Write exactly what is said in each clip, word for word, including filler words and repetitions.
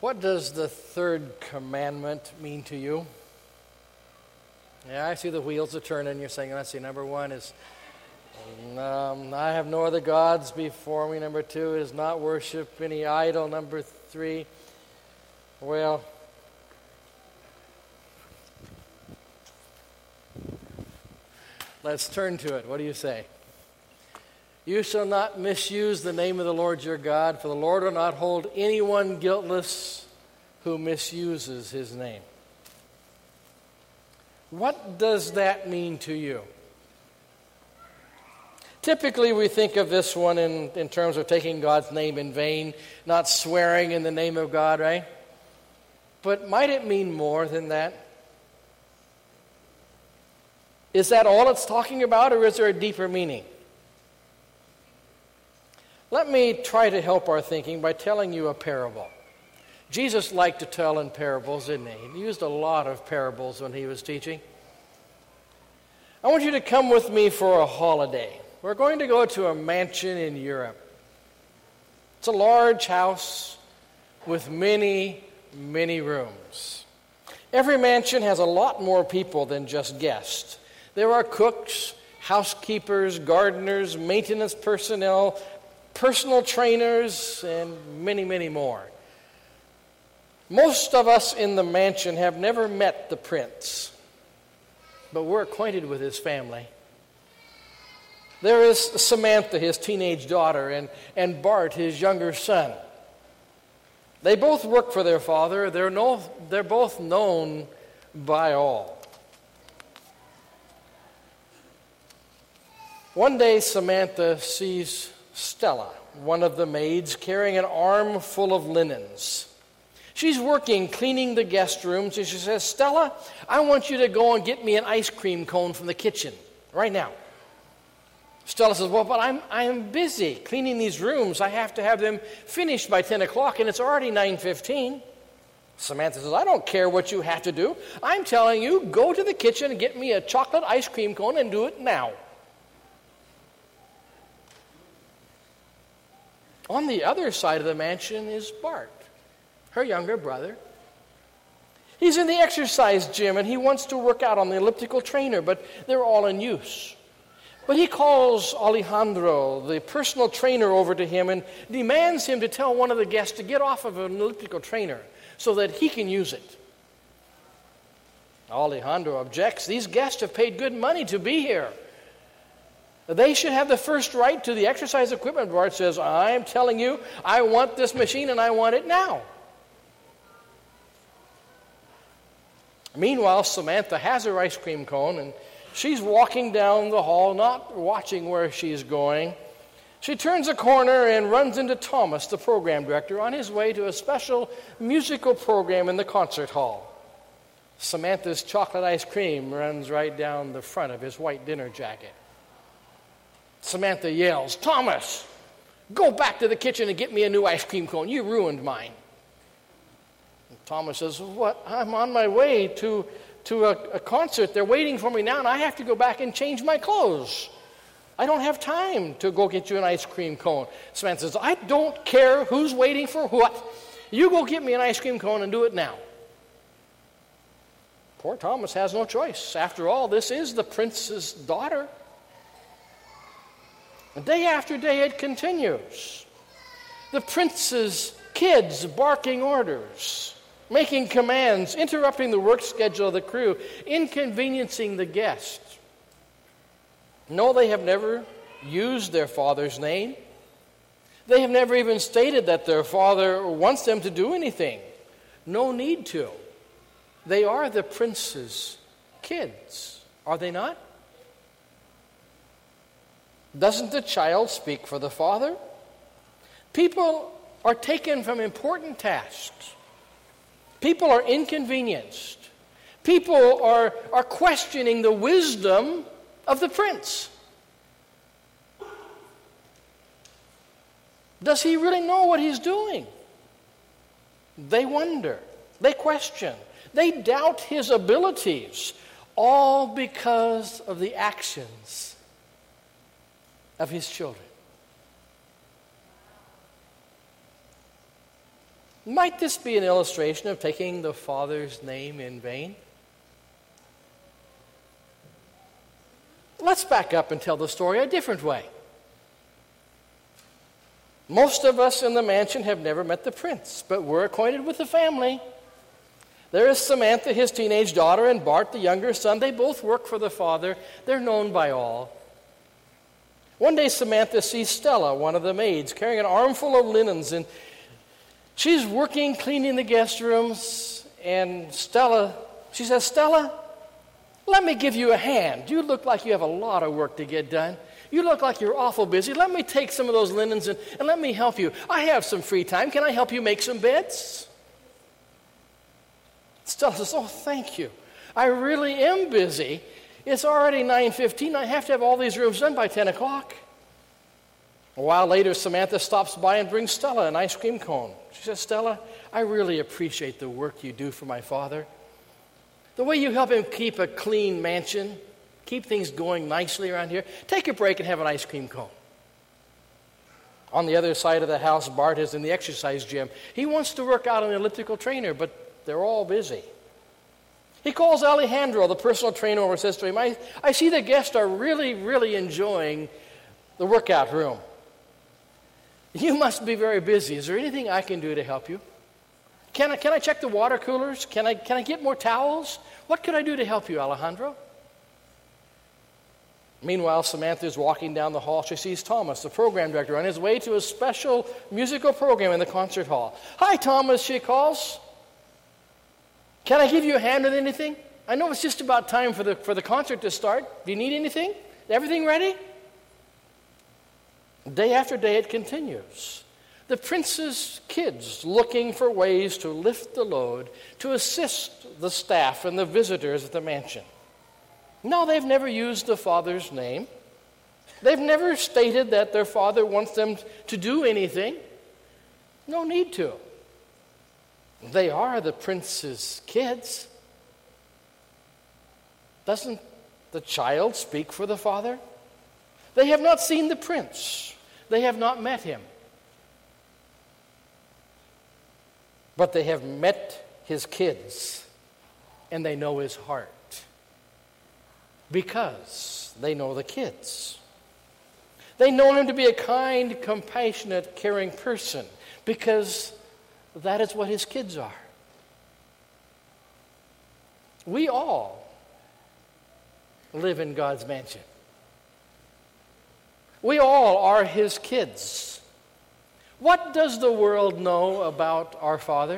What does the third commandment mean to you? Yeah, I see the wheels are turning. You're saying, let's see, number one is, um, I have no other gods before me. Number two is not worship any idol. Number three, well, let's turn to it. What do you say? You shall not misuse the name of the Lord your God, for the Lord will not hold anyone guiltless who misuses his name. What does that mean to you? Typically, we think of this one in, in terms of taking God's name in vain, not swearing in the name of God, right? But might it mean more than that? Is that all it's talking about, or is there a deeper meaning? Let me try to help our thinking by telling you a parable. Jesus liked to tell in parables, didn't he? He used a lot of parables when he was teaching. I want you to come with me for a holiday. We're going to go to a mansion in Europe. It's a large house with many, many rooms. Every mansion has a lot more people than just guests. There are cooks, housekeepers, gardeners, maintenance personnel, personal trainers, and many, many more. Most of us in the mansion have never met the prince, but we're acquainted with his family. There is Samantha, his teenage daughter, and, and Bart, his younger son. They both work for their father. They're, no, they're both known by all. One day, Samantha sees Stella, one of the maids, carrying an arm full of linens. She's working, cleaning the guest rooms, and she says, Stella, I want you to go and get me an ice cream cone from the kitchen right now. Stella says, well, but I'm, I'm busy cleaning these rooms. I have to have them finished by ten o'clock, and it's already nine fifteen. Samantha says, I don't care what you have to do. I'm telling you, go to the kitchen and get me a chocolate ice cream cone and do it now. On the other side of the mansion is Bart, her younger brother. He's in the exercise gym, and he wants to work out on the elliptical trainer, but they're all in use. But he calls Alejandro, the personal trainer, over to him and demands him to tell one of the guests to get off of an elliptical trainer so that he can use it. Alejandro objects. These guests have paid good money to be here. They should have the first right to the exercise equipment. Bart says, I'm telling you, I want this machine and I want it now. Meanwhile, Samantha has her ice cream cone and she's walking down the hall, not watching where she's going. She turns a corner and runs into Thomas, the program director, on his way to a special musical program in the concert hall. Samantha's chocolate ice cream runs right down the front of his white dinner jacket. Samantha yells, Thomas, go back to the kitchen and get me a new ice cream cone. You ruined mine. And Thomas says, what? I'm on my way to, to a, a concert. They're waiting for me now, and I have to go back and change my clothes. I don't have time to go get you an ice cream cone. Samantha says, I don't care who's waiting for what. You go get me an ice cream cone and do it now. Poor Thomas has no choice. After all, this is the prince's daughter. Day after day it continues. The prince's kids barking orders, making commands, interrupting the work schedule of the crew, inconveniencing the guests. No, they have never used their father's name. They have never even stated that their father wants them to do anything. No need to. They are the prince's kids, are they not? Doesn't the child speak for the father? People are taken from important tasks. People are inconvenienced. People are, are questioning the wisdom of the prince. Does he really know what he's doing? They wonder. They question. They doubt his abilities, all because of the actions of his children. Might this be an illustration of taking the Father's name in vain? Let's back up and tell the story a different way. Most of us in the mansion have never met the prince, but we're acquainted with the family. There is Samantha, his teenage daughter, and Bart, the younger son. They both work for the father. They're known by all. One day, Samantha sees Stella, one of the maids, carrying an armful of linens, and she's working, cleaning the guest rooms, and Stella, she says, "Stella, let me give you a hand. You look like you have a lot of work to get done. You look like you're awful busy. Let me take some of those linens and, and let me help you. I have some free time. Can I help you make some beds?" Stella says, "Oh, thank you. I really am busy. It's already nine fifteen. I have to have all these rooms done by ten o'clock. A while later, Samantha stops by and brings Stella an ice cream cone. She says, "Stella, I really appreciate the work you do for my father. The way you help him keep a clean mansion, keep things going nicely around here. Take a break and have an ice cream cone." On the other side of the house, Bart is in the exercise gym. He wants to work out on an elliptical trainer, but they're all busy. He calls Alejandro, the personal trainer, over and says to him, I, I see the guests are really, really enjoying the workout room. You must be very busy. Is there anything I can do to help you? Can I, can I check the water coolers? Can I, can I get more towels? What could I do to help you, Alejandro? Meanwhile, Samantha is walking down the hall. She sees Thomas, the program director, on his way to a special musical program in the concert hall. "Hi, Thomas," she calls. "Can I give you a hand with anything? I know it's just about time for the, for the concert to start. Do you need anything? Everything ready?" Day after day it continues. The prince's kids looking for ways to lift the load, to assist the staff and the visitors at the mansion. No, they've never used the father's name. They've never stated that their father wants them to do anything. No need to. They are the prince's kids. Doesn't the child speak for the father? They have not seen the prince. They have not met him. But they have met his kids, and they know his heart because they know the kids. They know him to be a kind, compassionate, caring person because that is what his kids are. We all live in God's mansion. We all are his kids. What does the world know about our Father?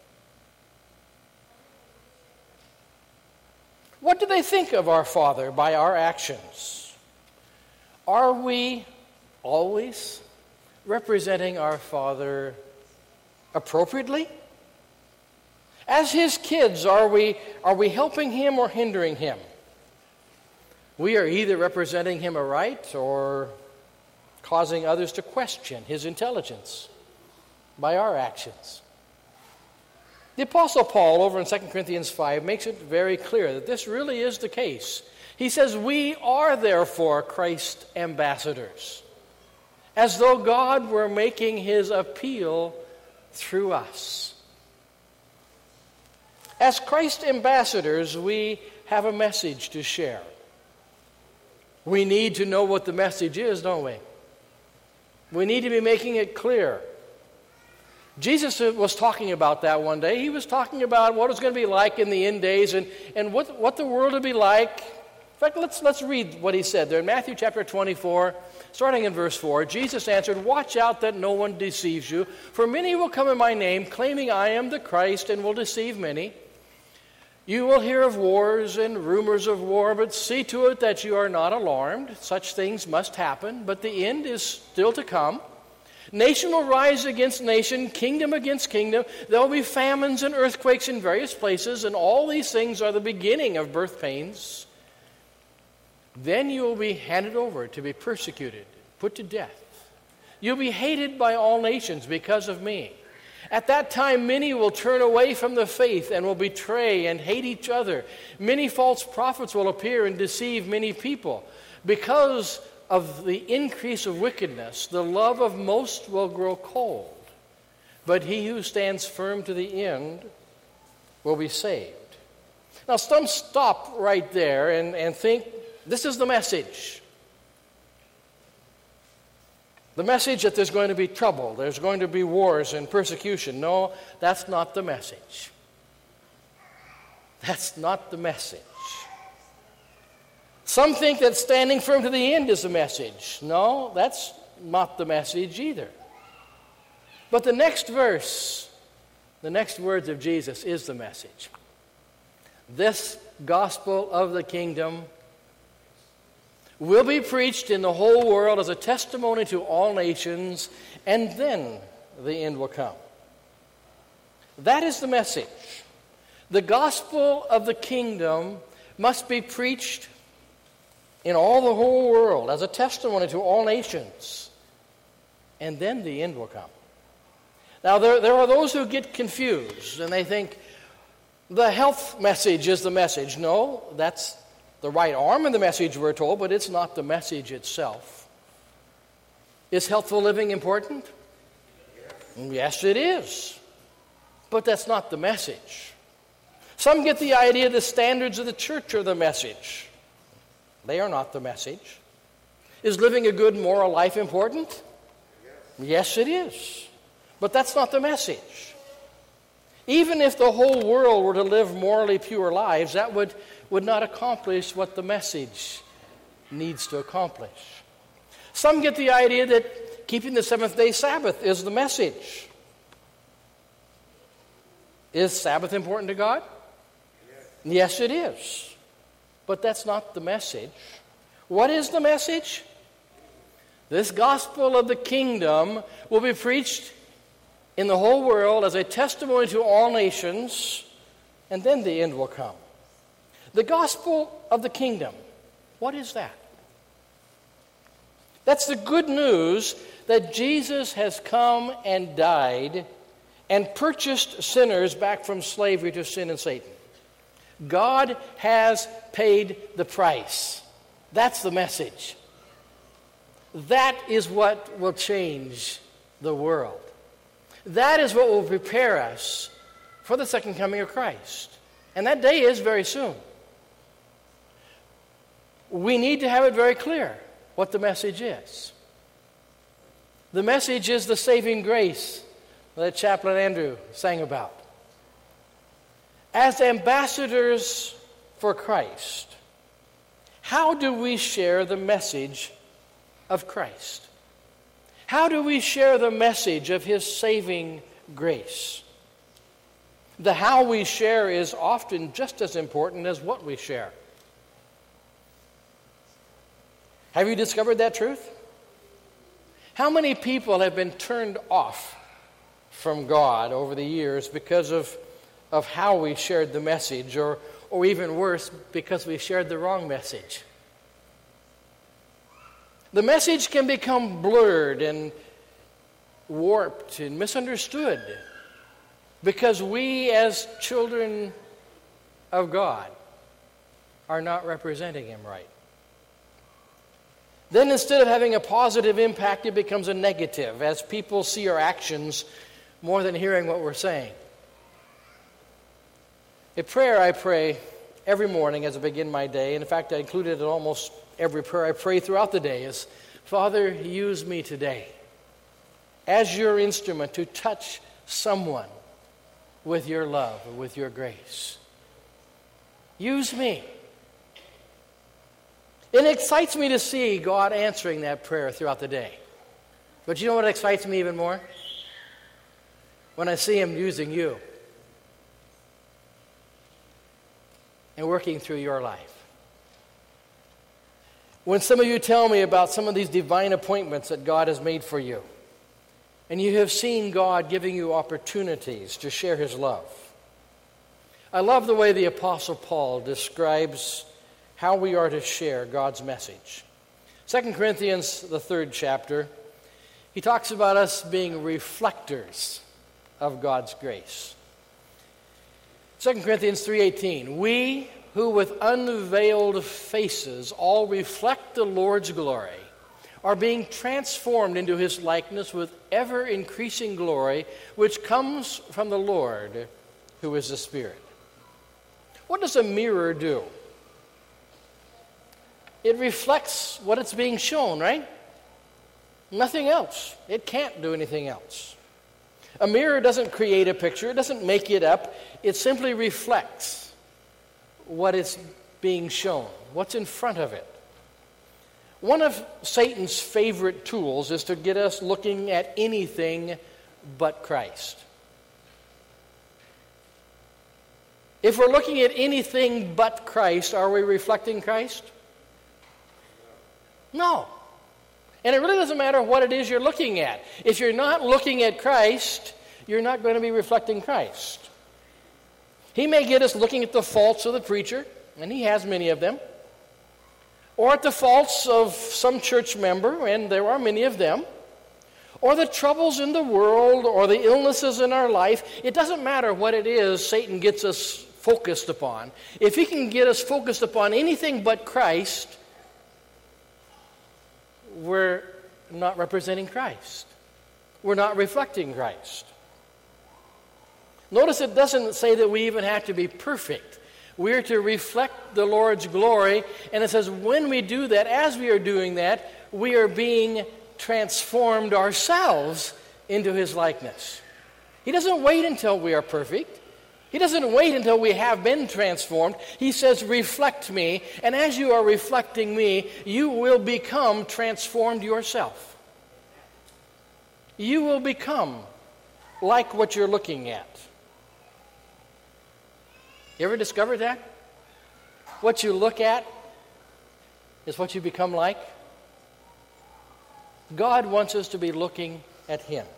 What do they think of our Father by our actions? Are we always representing our Father appropriately? As his kids, are we, are we helping him or hindering him? We are either representing him aright or causing others to question his intelligence by our actions. The Apostle Paul, over in Second Corinthians five, makes it very clear that this really is the case. He says, "We are therefore Christ's ambassadors, as though God were making his appeal through us." As Christ's ambassadors, we have a message to share. We need to know what the message is, don't we? We need to be making it clear. Jesus was talking about that one day. He was talking about what it's going to be like in the end days and, and what, what the world will be like. In fact, let's, let's read what he said there. In Matthew chapter twenty-four, starting in verse four, Jesus answered, "Watch out that no one deceives you, for many will come in my name, claiming I am the Christ, and will deceive many. You will hear of wars and rumors of war, but see to it that you are not alarmed. Such things must happen, but the end is still to come. Nation will rise against nation, kingdom against kingdom. There will be famines and earthquakes in various places, and all these things are the beginning of birth pains. Then you will be handed over to be persecuted, put to death. You'll be hated by all nations because of me. At that time, many will turn away from the faith and will betray and hate each other. Many false prophets will appear and deceive many people. Because of the increase of wickedness, the love of most will grow cold. but he who stands firm to the end will be saved. Now, some stop right there and, and think, this is the message. The message that there's going to be trouble, there's going to be wars and persecution. No, that's not the message. That's not the message. Some think that standing firm to the end is the message. No, that's not the message either. But the next verse, the next words of Jesus is the message. This gospel of the kingdom will be preached in the whole world as a testimony to all nations, and then the end will come. That is the message. The gospel of the kingdom must be preached in all the whole world as a testimony to all nations, and then the end will come. Now, there, there are those who get confused, and they think the health message is the message. No, that's the right arm of the message, we're told, but it's not the message itself. Is healthful living important? Yes, it is. But that's not the message. Some get the idea the standards of the church are the message. They are not the message. Is living a good moral life important? Yes, it is. But that's not the message. Even if the whole world were to live morally pure lives, that would, would not accomplish what the message needs to accomplish. Some get the idea that keeping the seventh-day Sabbath is the message. Is Sabbath important to God? Yes, it is. But that's not the message. What is the message? This gospel of the kingdom will be preached in the whole world as a testimony to all nations, and then the end will come. The gospel of the kingdom, what is that? That's the good news that Jesus has come and died and purchased sinners back from slavery to sin and Satan. God has paid the price. That's the message. That is what will change the world. That is what will prepare us for the second coming of Christ. And that day is very soon. We need to have it very clear what the message is. The message is the saving grace that Chaplain Andrew sang about. As ambassadors for Christ, how do we share the message of Christ? How do we share the message of His saving grace? The how we share is often just as important as what we share. Have you discovered that truth? How many people have been turned off from God over the years because of, of how we shared the message, or, or even worse, because we shared the wrong message? The message can become blurred and warped and misunderstood because we as children of God are not representing Him right. Then instead of having a positive impact, it becomes a negative as people see our actions more than hearing what we're saying. A prayer I pray every morning as I begin my day, and in fact I include it in almost every prayer I pray throughout the day, is, Father, use me today as your instrument to touch someone with your love, with your grace. Use me. It excites me to see God answering that prayer throughout the day. But you know what excites me even more? When I see Him using you and working through your life. When some of you tell me about some of these divine appointments that God has made for you, and you have seen God giving you opportunities to share His love. I love the way the Apostle Paul describes how we are to share God's message. Second Corinthians, the third chapter, he talks about us being reflectors of God's grace. Second Corinthians three eighteen, we who with unveiled faces all reflect the Lord's glory are being transformed into his likeness with ever-increasing glory, which comes from the Lord, who is the Spirit. What does a mirror do? It reflects what it's being shown, right? Nothing else. It can't do anything else. A mirror doesn't create a picture. It doesn't make it up. It simply reflects what is being shown, what's in front of it. One of Satan's favorite tools is to get us looking at anything but Christ. If we're looking at anything but Christ, are we reflecting Christ? No. And it really doesn't matter what it is you're looking at. If you're not looking at Christ, you're not going to be reflecting Christ. He may get us looking at the faults of the preacher, and he has many of them, or at the faults of some church member, and there are many of them, or the troubles in the world, or the illnesses in our life. It doesn't matter what it is Satan gets us focused upon. If he can get us focused upon anything but Christ, we're not representing Christ. We're not reflecting Christ. Notice it doesn't say that we even have to be perfect. We're to reflect the Lord's glory, and it says when we do that, as we are doing that, we are being transformed ourselves into his likeness. He doesn't wait until we are perfect. He doesn't wait until we have been transformed. He says, reflect me, and as you are reflecting me, you will become transformed yourself. You will become like what you're looking at. You ever discovered that? What you look at is what you become like. God wants us to be looking at him.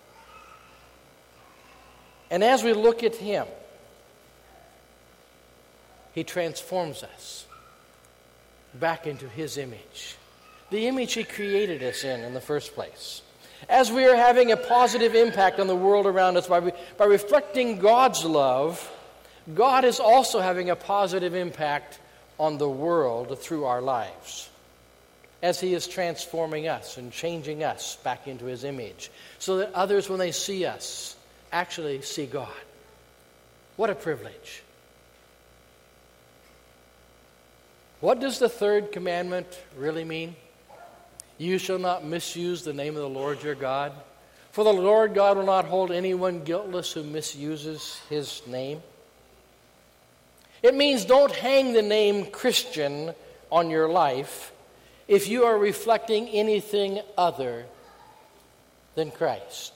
And as we look at him, he transforms us back into his image, the image he created us in in the first place. As we are having a positive impact on the world around us by, re- by reflecting God's love, God is also having a positive impact on the world through our lives as he is transforming us and changing us back into his image so that others, when they see us, actually see God. What a privilege. What does the third commandment really mean? You shall not misuse the name of the Lord your God, for the Lord God will not hold anyone guiltless who misuses his name. It means don't hang the name Christian on your life if you are reflecting anything other than Christ.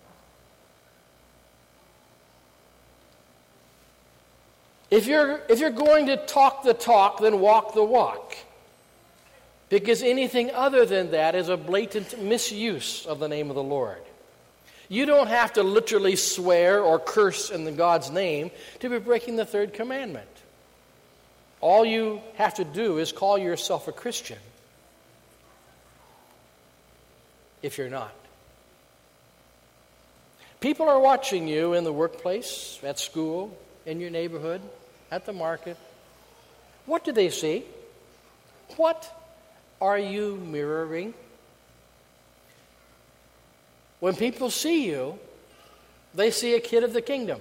If you're, if you're going to talk the talk, then walk the walk. Because anything other than that is a blatant misuse of the name of the Lord. You don't have to literally swear or curse in the God's name to be breaking the third commandment. All you have to do is call yourself a Christian if you're not. People are watching you in the workplace, at school, in your neighborhood, at the market. What do they see? What are you mirroring? When people see you, they see a kid of the kingdom.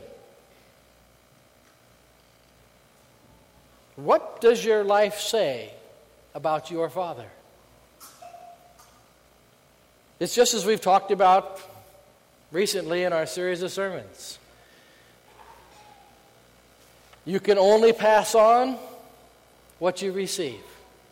What does your life say about your Father? It's just as we've talked about recently in our series of sermons. You can only pass on what you receive.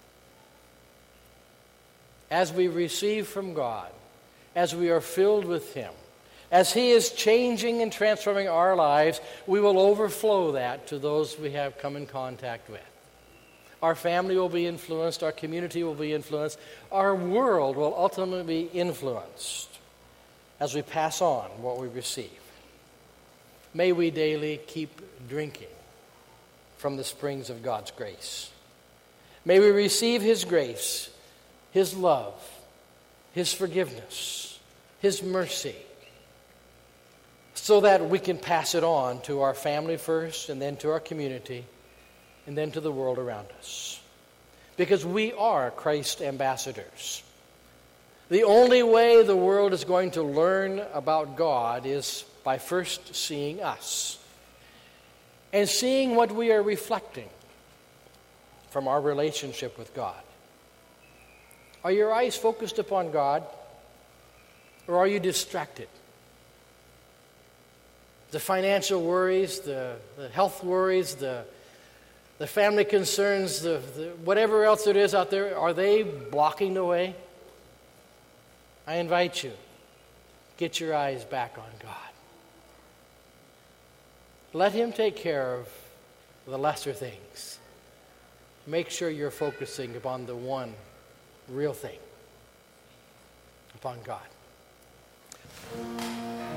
As we receive from God, as we are filled with him, as he is changing and transforming our lives, we will overflow that to those we have come in contact with. Our family will be influenced, our community will be influenced, our world will ultimately be influenced as we pass on what we receive. May we daily keep drinking from the springs of God's grace. May we receive his grace, his love, his forgiveness, his mercy, so that we can pass it on to our family first, and then to our community, and then to the world around us. Because we are Christ's ambassadors. The only way the world is going to learn about God is by first seeing us and seeing what we are reflecting from our relationship with God. Are your eyes focused upon God, or are you distracted? The financial worries, the, the health worries, the, the family concerns, the, the whatever else it is out there, are they blocking the way? I invite you, get your eyes back on God. Let Him take care of the lesser things. Make sure you're focusing upon the one real thing, upon God.